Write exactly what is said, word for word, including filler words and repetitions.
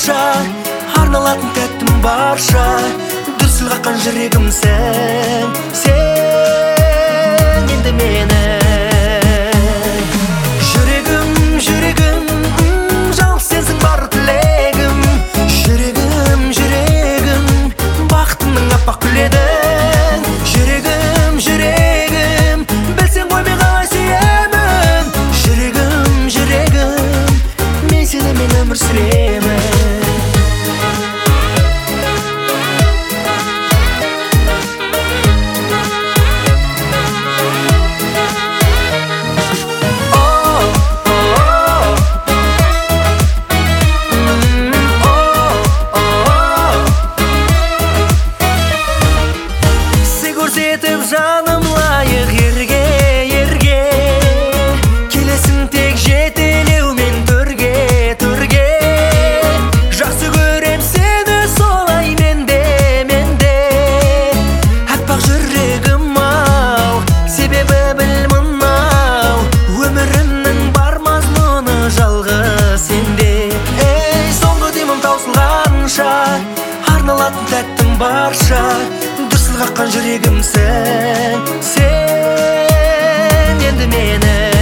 барша, арналатын тәттім барша, дүрсіл қаққан жүрегімсің сен енді мені. Жүрегім, жүрегім, жалғыз сенсің бар тілегім. Жүрегім, жүрегім, бақытымның аппақ гүледің. Жүрегім, жүрегім, білсең ғой мен қалай сүйемін. Жүрегім, жүрегім, мен сенімен өмір сүремін. Көрсетіп жаным лайық ерге, ерге, келесің тек жетелеумен төрге, төрге. Жақсы көрем сені солай менде, менде. Аппақ жүрегім ау, себебі біл мынау, өмірімнің бар мазмұны жалғыз сенде. Ей, соңғы демім таусылғанша, арналатын тәттім барша, қаққан жүрегімсің сен енді мені.